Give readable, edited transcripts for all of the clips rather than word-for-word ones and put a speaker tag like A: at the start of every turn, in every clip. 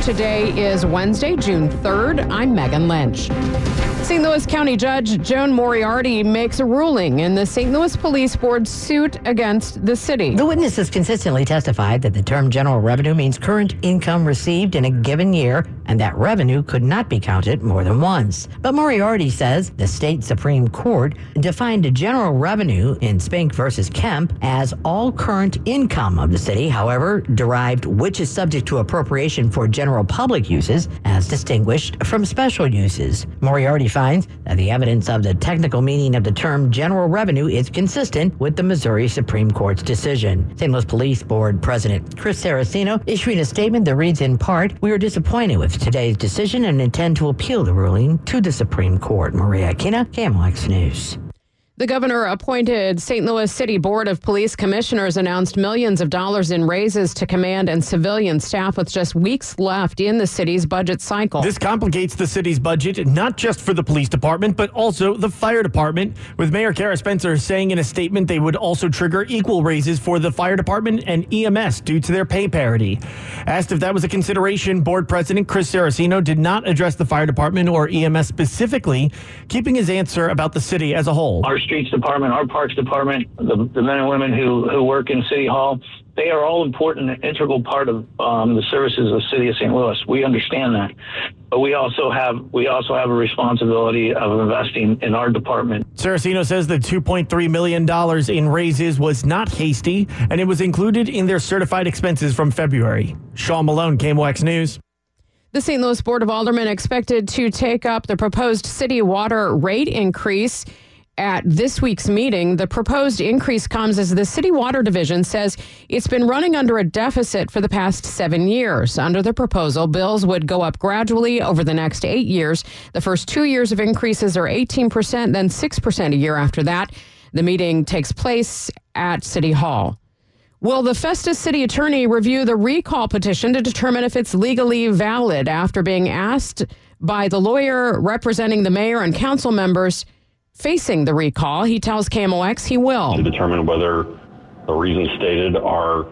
A: Today is Wednesday, June 3rd. I'm Megan Lynch. St. Louis County Judge Joan Moriarty makes a ruling in the St. Louis Police Board suit against the city.
B: The witnesses consistently testified that the term general revenue means current income received in a given year, and that revenue could not be counted more than once. But Moriarty says the state Supreme Court defined general revenue in Spink versus Kemp as all current income of the city, however, derived which is subject to appropriation for general public uses as distinguished from special uses. Moriarty finds that the evidence of the technical meaning of the term general revenue is consistent with the Missouri Supreme Court's decision. St. Louis Police Board President Chris Saraceno issuing a statement that reads in part, "We are disappointed with today's decision and intend to appeal the ruling to the Supreme Court." Maria Aquina, KMOX News.
A: The governor appointed St. Louis City Board of Police Commissioners announced millions of dollars in raises to command and civilian staff with just weeks left in the city's budget cycle.
C: This complicates the city's budget, not just for the police department, but also the fire department, with Mayor Kara Spencer saying in a statement they would also trigger equal raises for the fire department and EMS due to their pay parity. Asked if that was a consideration, Board President Chris Saraceno did not address the fire department or EMS specifically, keeping his answer about the city as a whole.
D: Our streets department, our parks department, the men and women who work in City Hall, they are all important and integral part of the services of the city of St. Louis. We understand that. But we also have a responsibility of investing in our department.
C: Saraceno says the $2.3 million in raises was not hasty, and it was included in their certified expenses from February. Sean Malone, KMOX News.
A: The St. Louis Board of Aldermen expected to take up the proposed city water rate increase at this week's meeting. The proposed increase comes as the City Water Division says it's been running under a deficit for the past 7 years. Under the proposal, bills would go up gradually over the next 8 years. The first 2 years of increases are 18%, then 6% a year after that. The meeting takes place at City Hall. Will the Festus City Attorney review the recall petition to determine if it's legally valid? After being asked by the lawyer representing the mayor and council members facing the recall, he tells KMOX he will.
E: To determine whether the reasons stated are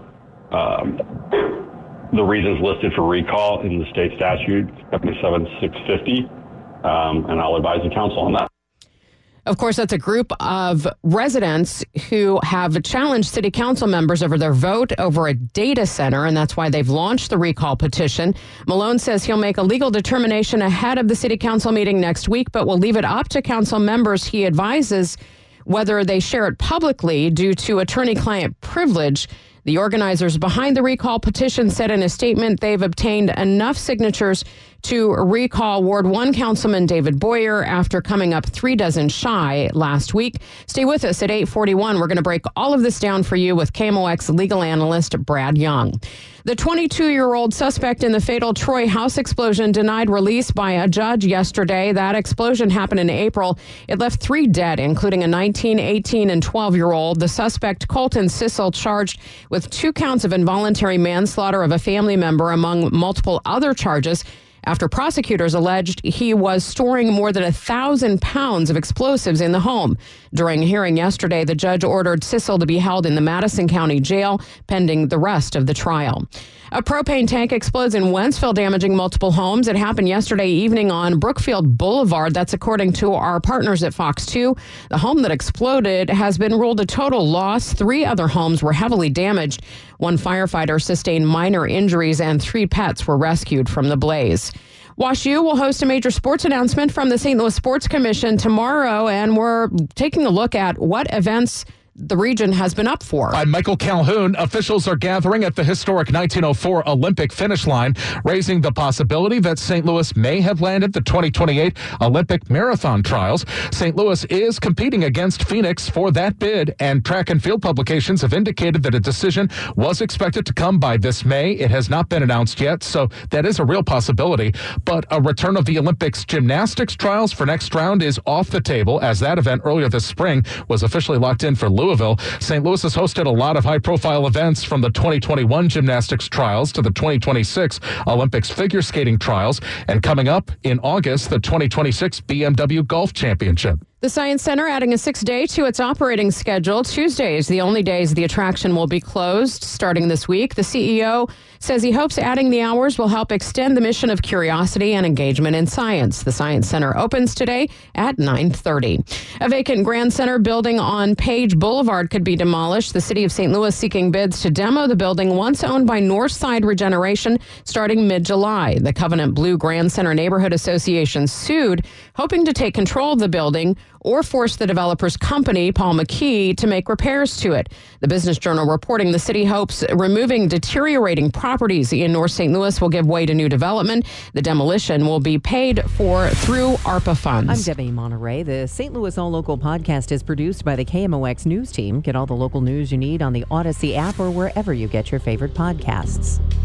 E: the reasons listed for recall in the state statute 77650, and I'll advise the council on that.
A: Of course, that's a group of residents who have challenged city council members over their vote over a data center, and that's why they've launched the recall petition. Malone says he'll make a legal determination ahead of the city council meeting next week, but will leave it up to council members. He advises whether they share it publicly due to attorney-client privilege. The organizers behind the recall petition said in a statement they've obtained enough signatures to recall Ward 1 Councilman David Boyer after coming up 36 shy last week. Stay with us at 8:41. We're going to break all of this down for you with KMOX legal analyst Brad Young. The 22-year-old suspect in the fatal Troy house explosion denied release by a judge yesterday. That explosion happened in April. It left 3 dead, including a 19, 18, and 12-year-old. The suspect, Colton Sissel, charged with 2 counts of involuntary manslaughter of a family member, among multiple other charges, after prosecutors alleged he was storing more than 1,000 pounds of explosives in the home. During a hearing yesterday, the judge ordered Sissel to be held in the Madison County Jail pending the rest of the trial. A propane tank explodes in Wentzville, damaging multiple homes. It happened yesterday evening on Brookfield Boulevard. That's according to our partners at Fox 2. The home that exploded has been ruled a total loss. 3 other homes were heavily damaged. 1 firefighter sustained minor injuries, and 3 pets were rescued from the blaze. WashU will host a major sports announcement from the St. Louis Sports Commission tomorrow, and we're taking a look at what events the region has been up for.
F: I'm Michael Calhoun. Officials are gathering at the historic 1904 Olympic finish line, raising the possibility that St. Louis may have landed the 2028 Olympic marathon trials. St. Louis is competing against Phoenix for that bid, and track and field publications have indicated that a decision was expected to come by this May. It has not been announced yet, so that is a real possibility. But a return of the Olympics gymnastics trials for next round is off the table, as that event earlier this spring was officially locked in for Louisville. St. Louis has hosted a lot of high-profile events, from the 2021 gymnastics trials to the 2026 Olympics figure skating trials, and coming up in August, the 2026 BMW Golf Championship.
A: The Science Center adding a 6th day to its operating schedule. Tuesday is the only days the attraction will be closed starting this week. The CEO says he hopes adding the hours will help extend the mission of curiosity and engagement in science. The Science Center opens today at 9:30. A vacant Grand Center building on Page Boulevard could be demolished. The city of St. Louis seeking bids to demo the building once owned by Northside Regeneration starting mid-July. The Covenant Blue Grand Center Neighborhood Association sued, hoping to take control of the building or force the developer's company, Paul McKee, to make repairs to it. The Business Journal reporting the city hopes removing deteriorating properties in North St. Louis will give way to new development. The demolition will be paid for through ARPA funds.
G: I'm Debbie Monterey. The St. Louis All Local podcast is produced by the KMOX News Team. Get all the local news you need on the Odyssey app or wherever you get your favorite podcasts.